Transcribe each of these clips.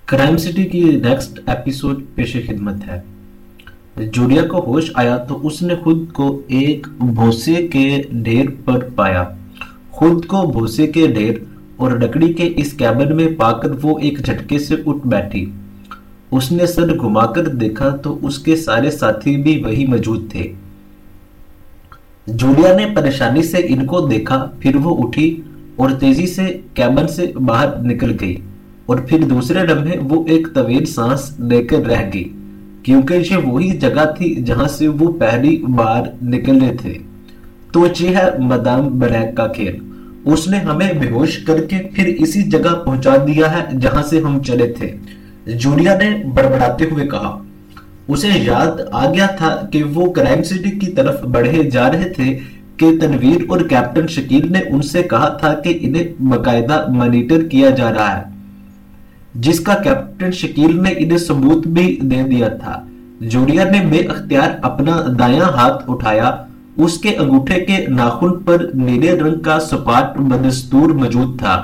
Crime city की next episode पेश खिदमत है। जूलिया को होश आया तो उसने खुद को एक भूसे के ढेर पर पाया। खुद को भूसे के ढेर और लकड़ी के इस कैबिन में पाकर वो एक झटके से उठ बैठी। उसने सर घुमाकर देखा तो उसके सारे साथी भी वही मौजूद थे। जूलिया ने परेशानी से इनको देखा, फिर वो उठी और तेजी से कैबिन से बाहर निकल गई और फिर दूसरे लम्हे वो एक तवील सांस लेकर रह गई, क्योंकि ये वही जगह थी जहां से वो पहली बार निकले थे। तो ये है मदाम ब्लैक का खेल। उसने हमें बेहोश करके फिर इसी जगह पहुंचा दिया है जहां से हम चले थे, जूलिया ने बड़बड़ाते हुए कहा। उसे याद आ गया था कि वो क्राइम सिटी की तरफ बढ़े जा रहे थे कि तनवीर और कैप्टन शकील ने उनसे कहा था कि इन्हें बाकायदा मॉनिटर किया जा रहा है, जिसका कैप्टन शकील ने इन्हें सबूत भी दे दिया था। जूलिया ने बेअख्तियार अपना दायां हाथ उठाया। उसके अंगूठे के नाखून पर नीले रंग का सपाट बदस्तूर मौजूद था।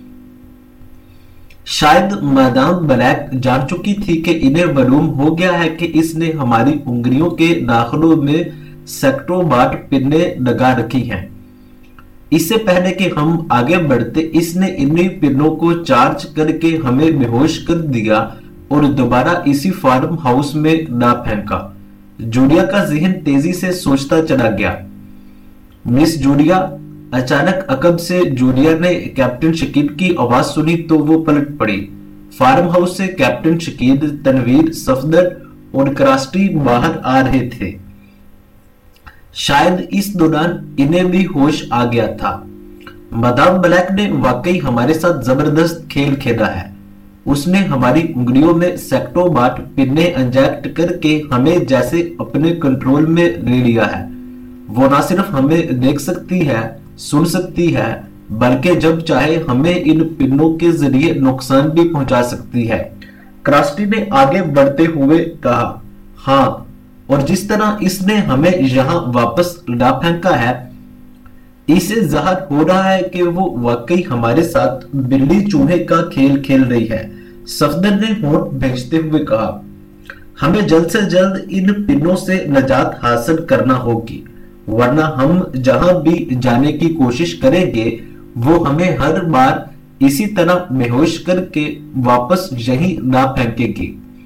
शायद मादाम ब्लैक जान चुकी थी कि इन्हें मालूम हो गया है कि इसने हमारी उंगलियों के नाखूनों में सैकड़ों बार पिन्ने लगा रखी हैं। इससे पहले कि हम आगे बढ़ते, इसने इन्हीं पिनों को चार्ज करके हमें बेहोश कर दिया और दोबारा इसी फार्म हाउस में ना फेंका। जूलिया का जहन तेजी से सोचता चला गया। मिस जूलिया, अचानक अकब से जूलिया ने कैप्टन शकील की आवाज सुनी तो वो पलट पड़ी। फार्म हाउस से कैप्टन शकील, तनवीर, सफदर और क्रास्टी बाहर आ रहे थे। शायद इस दौरान इन्हें भी होश आ गया था। मदाम ब्लैक ने वाकई हमारे साथ जबरदस्त खेल खेला है। उसने हमारी उंगलियों में सैकड़ों बार पिन्ने इंजेक्ट करके हमें जैसे अपने कंट्रोल में ले लिया है। वो ना सिर्फ हमें देख सकती है, सुन सकती है, बल्कि जब चाहे हमें इन पिनों के जरिए नुकसान भी पहुंचा सकती है, क्रास्टी ने आगे बढ़ते हुए कहा। हाँ, और जिस तरह इसने हमें यहां वापस ला फेंका है, इसे जाहिर हो रहा है कि वो वाकई हमारे साथ बिल्ली चूहे का खेल खेल रही है, सफदर ने होंठ भेजते हुए कहा। हमें जल्द से जल्द इन पिनों से निजात हासिल करना होगी, वरना हम जहां भी जाने की कोशिश करेंगे वो हमें हर बार इसी तरह बेहोश करके वापस यहीं ला फेंकेगी,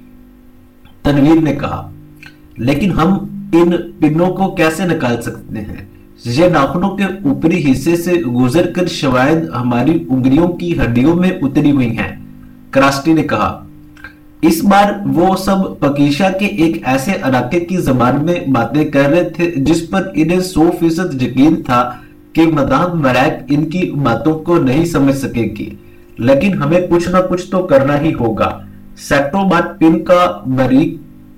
तनवीर ने कहा। लेकिन हम इन पिनों को कैसे निकाल सकते हैं? ये नाखूनों के ऊपरी हिस्से से गुजरकर शायद हमारी उंगलियों की हड्डियों में उतरी हुई हैं, क्रास्टी ने कहा। इस बार वो सब पकीशा के एक ऐसे इलाके की जबान में बातें कर रहे थे जिस पर इन्हें 100% यकीन था कि मदाम ब्लैक इनकी बातों को नहीं समझ सकेगी। लेकिन हमें कुछ ना कुछ तो करना ही होगा। सैकड़ों बार पिन का बारीक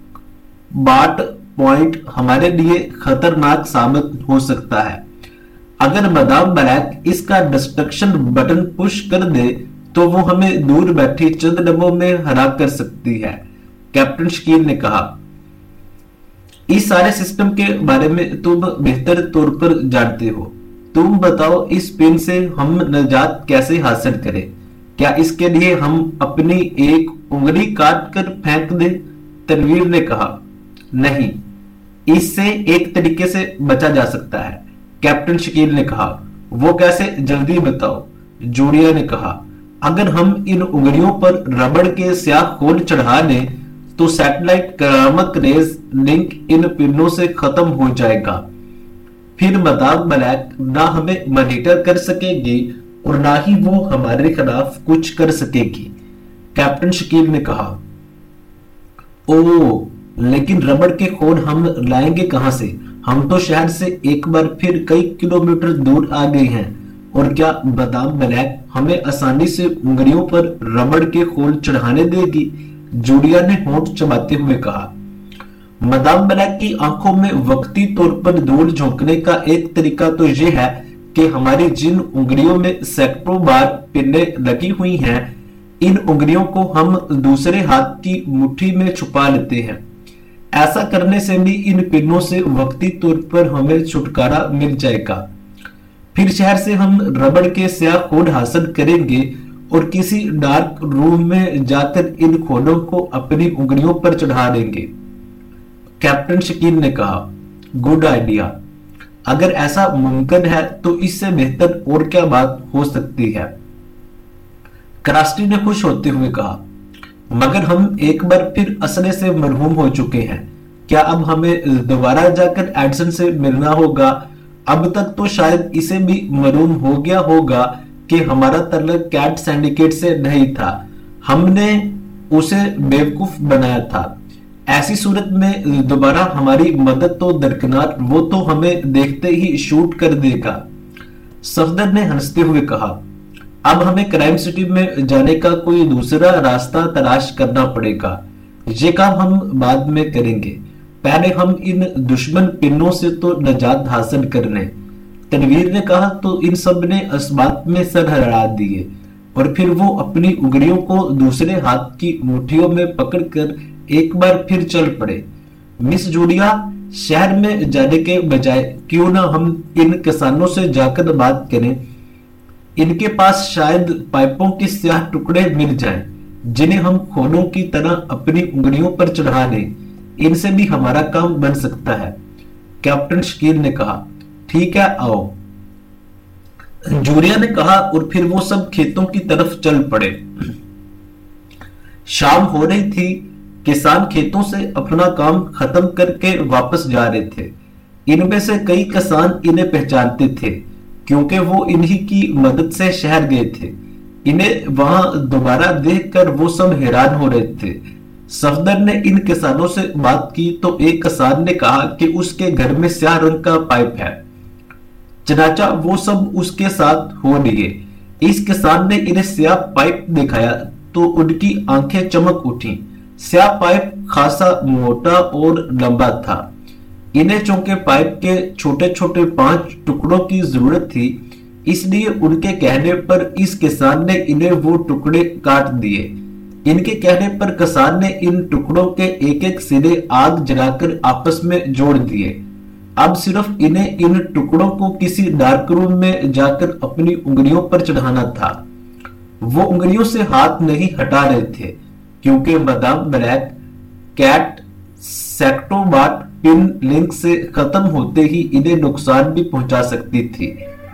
बाट पॉइंट हमारे लिए खतरनाक साबित हो सकता है। अगर मदाम ब्लैक इसका डिस्ट्रक्शन बटन पुश कर दे तो वो हमें दूर बैठी चंद लम्हों में हरा कर सकती है, कैप्टन शकील ने कहा। इस सारे सिस्टम के बारे में तुम बेहतर तौर पर जानते हो। तुम बताओ, इस पिन से हम निजात कैसे हासिल करें? क्या इसके लिए हम अपनी एक उंगली काट कर फेंक दें? तनवीर ने कहा। नहीं, इससे एक तरीके से बचा जा सकता है, कैप्टन शकील ने कहा। वो कैसे? जल्दी बताओ, जूलिया ने कहा। अगर हम इन उंगलियों पर रबड़ के स्याह खोल चढ़ा लें तो सैटेलाइट करामत रेज लिंक इन पिनों से खत्म हो जाएगा। फिर मदाम ब्लैक ना हमें मॉनिटर कर सकेगी और ना ही वो हमारे खिलाफ कुछ कर सकेगी, कैप्टन शकील ने कहा। ओह, लेकिन रबड़ के खोल हम लाएंगे कहां से? हम तो शहर से एक बार फिर कई किलोमीटर दूर आ गए हैं, और क्या मदाम ब्लैक हमें आसानी से उंगलियों पर रबड़ के खोल चढ़ाने देगी? जूलिया ने होंठ चबाते हुए कहा। मदाम ब्लैक की आंखों में वक्ती तौर पर धूल झोंकने का एक तरीका तो यह है कि हमारी जिन उंगलियों में सैकड़ों बार पिन्ने लगी हुई हैं, इन उंगलियों को हम दूसरे हाथ की मुट्ठी में छुपा लेते हैं। ऐसा करने से भी इन पिनों से वक्ती तौर पर हमें छुटकारा मिल जाएगा। फिर शहर से हम रबड़ के स्याह खोल हासिल करेंगे और किसी डार्क रूम में जाकर इन खोनों को अपनी उंगलियों पर चढ़ा देंगे। कैप्टन शकील ने कहा, गुड आइडिया। अगर ऐसा मुमकिन है तो इससे बेहतर और क्या बात हो सकती है। क्रास्टी ने खुश होते हुए कहा, मगर हम एक बार फिर असले से मरहूम हो चुके हैं। क्या अब हमें दोबारा जाकर एडसन से मिलना होगा? अब तक तो शायद इसे भी मालूम हो गया होगा कि हमारा ताल्लुक कैट सिंडिकेट से नहीं था। हमने उसे बेवकूफ बनाया था। ऐसी सूरत में दोबारा हमारी मदद तो दरकिनार, वो तो हमें देखते ही शूट कर देगा। सफदर ने हंसते हुए कहा, अब हमें क्राइम सिटी में जाने का कोई दूसरा रास्ता तलाश करना पड़ेगा। ये काम हम बाद में करेंगे। पहले हम इन दुश्मन पिन्नों से तो निजात हासिल कर लें। तनवीर ने कहा तो इन सब ने इस बात में सर हरा दिए और फिर वो अपनी उंगलियों को दूसरे हाथ की मुट्ठियों में पकड़कर एक बार फिर चल पड़े। मिस जूलिया, शहर में जाने के बजाय क्यों ना हम इन किसानों से जाकर बात करें। इनके पास शायद पाइपों के स्याह टुकड़े मिल जाएं, जिन्हें हम खोनों की तरह अपनी उंगलियों पर चढ़ा लें। इनसे भी हमारा काम बन सकता है। कैप्टन शकील ने कहा, ठीक है, आओ। जूलिया ने कहा और फिर वो सब खेतों की तरफ चल पड़े। शाम हो रही थी। किसान खेतों से अपना काम खत्म करके वापस जा रहे थे। इनमें से कई किसान इन्हें पहचानते थे क्योंकि वो इन्हीं की मदद से शहर गए थे। इन्हें वहां दोबारा देखकर वो सब हैरान हो रहे थे। सफदर ने इन किसानों से बात की तो एक किसान ने कहा कि उसके घर में स्याह रंग का पाइप है। चनाचा वो सब उसके साथ हो लिए। इस किसान ने इन्हें स्याह पाइप दिखाया तो उनकी आंखें चमक उठी। स्याह पाइप खासा मोटा और लंबा था। इन्हें चौके पाइप के छोटे छोटे 5 टुकड़ों की जरूरत थी, इसलिए उनके कहने पर इस किसान ने इन्हें वो टुकड़े काट दिए। इनके कहने पर किसान ने इन टुकड़ों के एक एक सिरे आग जलाकर आपस में जोड़ दिए। अब सिर्फ इन्हें इन टुकड़ों को किसी डार्क रूम में जाकर अपनी उंगलियों पर चढ़ाना था। वो उंगलियों से हाथ नहीं हटा रहे थे क्योंकि मदाम ब्लैक कैट सेक्टोबाट पिन लिंक से खत्म होते ही इन्हें नुकसान भी पहुंचा सकती थी।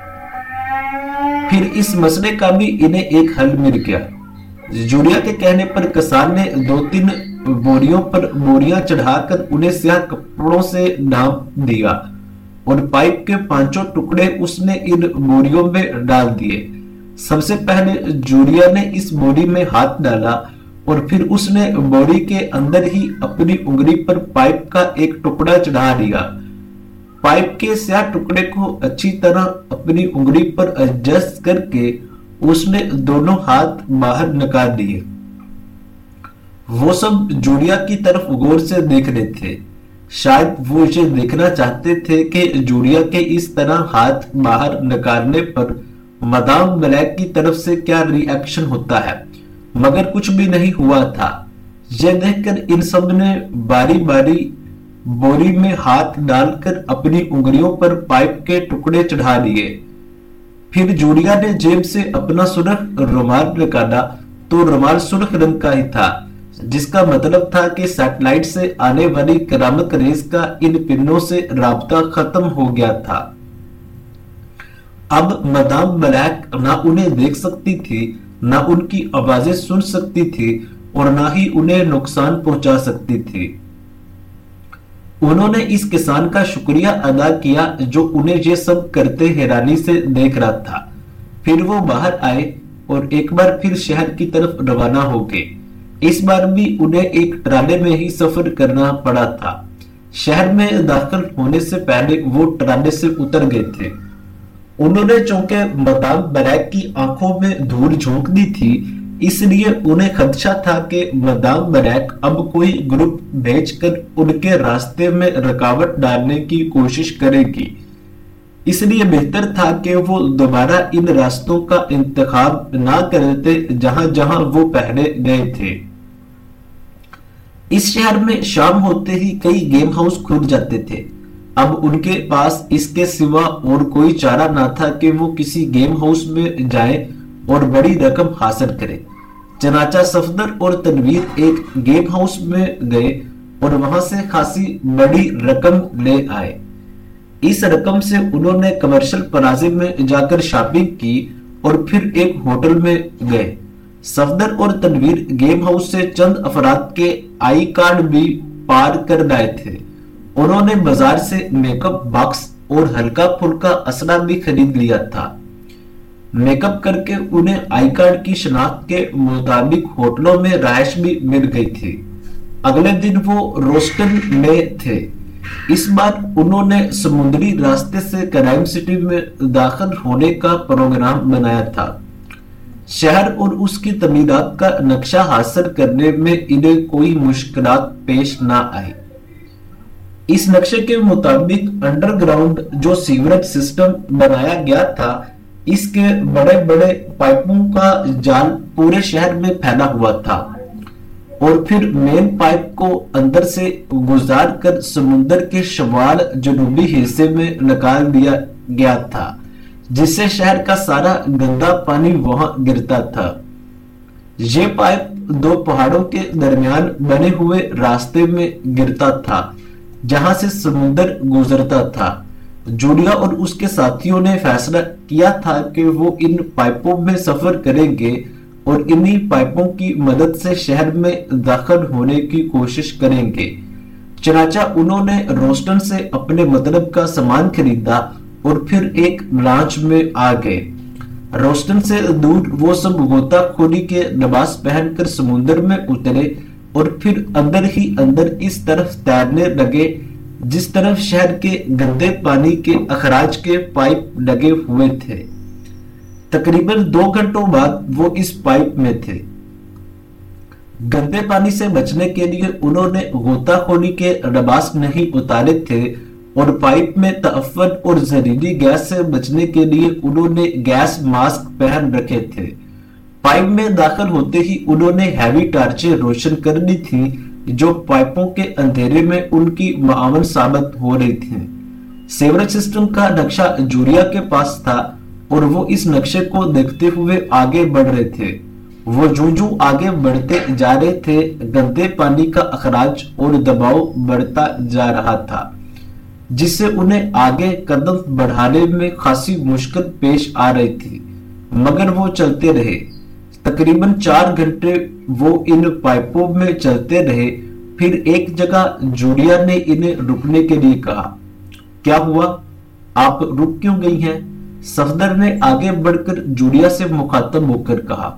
फिर इस मसले का भी इन्हें एक हल मिल गया। जूलिया के कहने पर किसान ने 2-3 बोरियों पर बोरियां चढ़ाकर उन्हें स्याह कपड़ों से ढांप दिया और पाइप के 5 टुकड़े उसने इन बोरियों में डाल दिए। सबसे पहले जूलिया ने इस बोरी में हाथ डाला और फिर उसने बोरी के अंदर ही अपनी उंगली पर पाइप का एक टुकड़ा चढ़ा लिया। पाइप के स्याह टुकड़े को अच्छी तरह अपनी उंगली पर एडजस्ट करके उसने दोनों हाथ बाहर निकाल दिए। वो सब जूलिया की तरफ गौर से देख रहे थे। शायद वो इसे देखना चाहते थे कि जूलिया के इस तरह हाथ बाहर निकालने पर मदाम ब्लैक की तरफ से क्या रिएक्शन होता है, मगर कुछ भी नहीं हुआ था। यह देखकर इन सब ने बारी बारी बोरी में हाथ डालकर अपनी उंगलियों पर पाइप के टुकड़े चढ़ा लिए। फिर जूलिया ने जेब से अपना सुर्ख रुमाल निकाला तो रुमाल सुर्ख रंग का ही था, जिसका मतलब था कि सैटेलाइट से आने वाली करामत रेस का इन पिनों से राब्ता खत्म हो गया था। अब मदाम ब्लैक ना उन्हें देख सकती थी, ना उनकी आवाजें सुन सकती थी और ना ही उन्हें नुकसान पहुंचा सकती थी। उन्होंने इस किसान का शुक्रिया अदा किया जो उन्हें ये सब करते हैरानी से देख रहा था। फिर वो बाहर आए और एक बार फिर शहर की तरफ रवाना हो गए। इस बार भी उन्हें एक ट्राले में ही सफर करना पड़ा था। शहर में दाखिल होने से पहले वो ट्राले से उतर गए थे। उन्होंने चूंकि मदाम ब्लैक की आंखों में धूल झोंक दी थी, इसलिए उन्हें खदशा था कि मदाम ब्लैक अब कोई ग्रुप भेजकर उनके रास्ते में रुकावट डालने की कोशिश करेगी। इसलिए बेहतर था कि वो दोबारा इन रास्तों का इंतखाब ना करते जहां जहां वो पहले गए थे। इस शहर में शाम होते ही कई गेम हाउस खुल जाते थे। अब उनके पास इसके सिवा और कोई चारा ना था कि वो किसी गेम हाउस में जाएं और बड़ी रकम हासिल करे। चनाचा सफदर और तनवीर एक गेम हाउस में गए और वहां से खासी बड़ी रकम ले आए। इस रकम से उन्होंने कमर्शियल प्लाजा में जाकर शॉपिंग की और फिर एक होटल में गए। सफदर और तनवीर गेम हाउस से चंद अफराद के आई कार्ड भी पार कर लाए थे। उन्होंने बाजार से मेकअप बॉक्स और हल्का फुल्का असला भी खरीद लिया था। मेकअप करके उन्हें आई कार्ड की शनाख्त के मुताबिक होटलों में रहायश भी मिल गई थी। अगले दिन वो रोस्टन में थे। इस बार उन्होंने समुद्री रास्ते से क्राइम सिटी में दाखिल होने का प्रोग्राम बनाया था। शहर और उसकी तमीरात का नक्शा हासिल करने में इन्हें कोई मुश्किलात पेश ना आई। इस नक्शे के मुताबिक अंडरग्राउंड जो सीवरेज सिस्टम बनाया गया था, इसके बड़े बड़े पाइपों का जाल पूरे शहर में फैला हुआ था और फिर मेन पाइप को अंदर से गुजार कर समुद्र के शमाल जनूबी हिस्से में निकाल दिया गया था, जिससे शहर का सारा गंदा पानी वहां गिरता था। ये पाइप दो पहाड़ों के दरमियान बने हुए रास्ते में गिरता था, जहां से समुद्र गुजरता था। जूलिया और उसके साथियों ने फैसला किया था कि वो इन पाइपों में सफर करेंगे और इन्हीं पाइपों की मदद से शहर में दाखिल होने की कोशिश करेंगे। चनाचा उन्होंने रोस्टन से अपने मतलब का सामान खरीदा और फिर एक लॉन्च में आ गए। रोस्टन से दूर वो सब गोताखोरी के लिबास पहनकर समुद्र में उतरे और फिर अंदर ही अंदर इस तरफ तैरने लगे जिस तरफ शहर के गंदे पानी के अखराज के पाइप लगे हुए थे। तकरीबन 2 घंटों बाद वो इस पाइप में थे। गंदे पानी से बचने के लिए उन्होंने गोताखोरी के लिबास नहीं उतारे थे और पाइप में तअफ़्फ़ुन और जहरीली गैस से बचने के लिए उन्होंने गैस मास्क पहन रखे थे। पाइप में दाखिल होते ही उन्होंने हैवी टार्चें रोशन कर दी थी, जो पाइपों के अंधेरे में उनकी मावन साबित हो रही थी। सीवरेज सिस्टम का नक्शा जूलिया के पास था और वो इस नक्शे को देखते हुए आगे बढ़ रहे थे। वो जूं आगे बढ़ते जा रहे थे, गंदे पानी का अखराज और दबाव बढ़ता जा रहा था, जिससे उन्हें आगे कदम बढ़ाने में खासी मुश्किल पेश आ रही थी, मगर वो चलते रहे। तकरीबन 4 घंटे वो इन पाइपों में चलते रहे। फिर एक जगह जूलिया ने इन्हें रुकने के लिए कहा। क्या हुआ, आप रुक क्यों गई हैं? सफदर ने आगे बढ़कर जूलिया से मुखातब होकर कहा।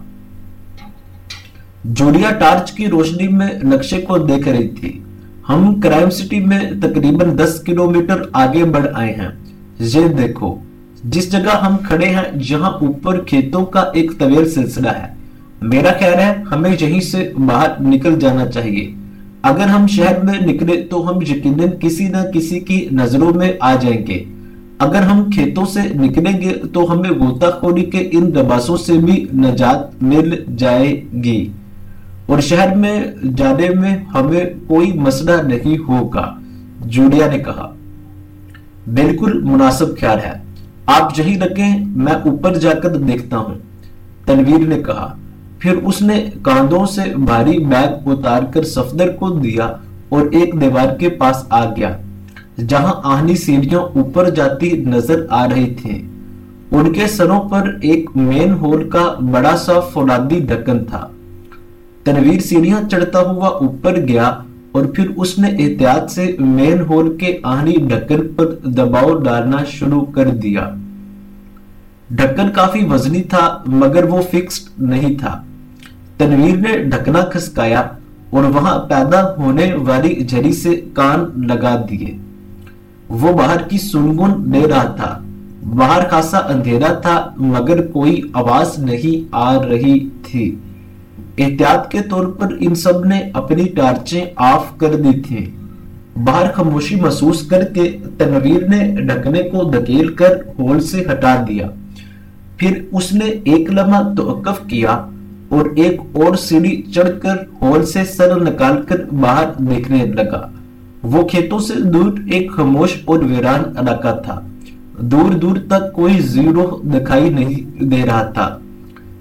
जूलिया टार्च की रोशनी में नक्शे को देख रही थी। हम क्राइम सिटी में तकरीबन 10 किलोमीटर आगे बढ़ आए हैं। ये देखो, जिस जगह हम खड़े हैं जहां ऊपर खेतों का एक तवील सिलसिला है। मेरा ख्याल है हमें यहीं से बाहर निकल जाना चाहिए। अगर हम शहर में निकले तो हम यकीनन किसी न किसी की नजरों में आ जाएंगे। अगर हम खेतों से निकलेंगे तो हमें गोताखोरी के इन लिबासों से भी निजात मिल जाएगी और शहर में जाने में हमें कोई मसला नहीं होगा। जूलिया ने कहा। बिल्कुल मुनासिब ख्याल है, आप यहीं रखें, मैं ऊपर जाकर देखता हूं, तनवीर ने कहा। फिर उसने कांधों से भारी बैग उतारकर सफदर को दिया और एक दीवार के पास आ गया, जहां आहनी सीढ़ियां ऊपर जाती नजर आ रही थी। उनके सरों पर एक मेन होल का बड़ा सा फौलादी ढक्कन था। तनवीर सीढ़ियां चढ़ता हुआ ऊपर गया और फिर उसने एहतियात से मेन होल के आहनी ढक्कन पर दबाव डालना शुरू कर दिया। ढक्कन काफी वजनी था मगर वो फिक्स्ड नहीं था। तनवीर ने ढकना खसकाया और वहां पैदा होने वाली झरी से कान लगा दिए। वो बाहर की सुनगुन ले रहा था। बाहर खासा अंधेरा था मगर कोई आवाज नहीं आ रही थी। एहतियात के तौर पर इन सब ने अपनी टार्चें ऑफ कर दी थी। बाहर खामोशी महसूस करके तनवीर ने ढकने को धकेल कर होल से हटा दिया। फिर उसने एक लम्हा तवक्कुफ किया और एक और सीढ़ी चढ़कर होल से सर निकालकर बाहर देखने लगा। वो खेतों से दूर एक खामोश और वीरान इलाका था। दूर दूर तक कोई जीरो दिखाई नहीं दे रहा था।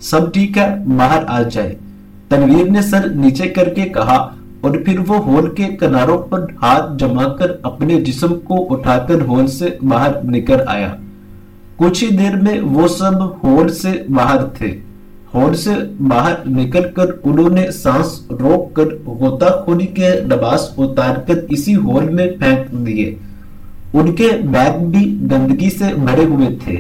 सब ठीक है, बाहर आ जाए। तनवीर ने सर नीचे करके कहा और फिर वो हॉल के किनारों पर हाथ जमाकर अपने जिस्म को उठाकर हॉल से बाहर निकल आया। कुछ ही देर में वो सब हॉल से बाहर थे। हॉल से बाहर निकलकर उन्होंने सांस रोककर गोताखोरी के लिबास उतारकर इसी हॉल में फेंक दिए। उनके बैग भी गंदगी से भरे हुए थे,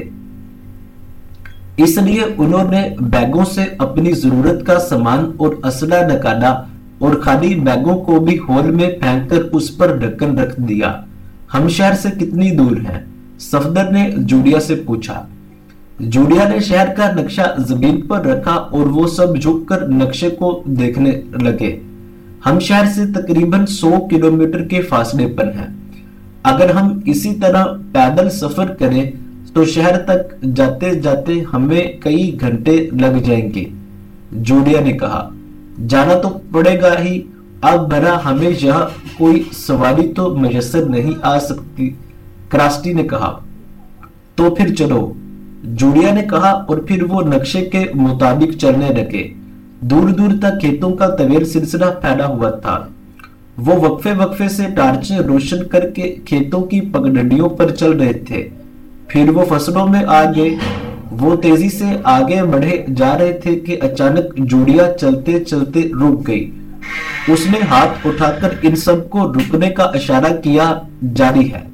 इसलिए उन्होंने बैगों से अपनी जरूरत का सामान और असला निकाला और खाली बैगों को भी हॉल में फेंककर उस पर ढक्कन रख दिया। हम शहर से कितनी दूर हैं? सफदर ने जूलिया से पूछा। जूलिया ने शहर का नक्शा जमीन पर रखा और वो सब झुककर नक्शे को देखने लगे। हम शहर से तकरीबन 100 किलोमीटर के फासले पर हैं। अगर हम इसी तरह पैदल सफर करें तो शहर तक जाते जाते हमें कई घंटे लग जाएंगे। जूलिया ने कहा, जाना तो पड़ेगा ही, अब भरा हमें यहाँ कोई सवारी तो मयसर नहीं आ सकती। क्रास्टी ने कहा, तो फिर चलो, जूलिया ने कहा और फिर वो नक्शे के मुताबिक चलने लगे। दूर दूर तक खेतों का तवील सिलसिला फैला हुआ था। वो वक्फे वक्फे से टार्चें रोशन करके खेतों की पगडंडियों पर चल रहे थे। फिर वो फसलों में आ गए। वो तेजी से आगे बढ़े जा रहे थे कि अचानक जूलिया चलते चलते रुक गई। उसने हाथ उठाकर इन सबको रुकने का इशारा किया। जारी है।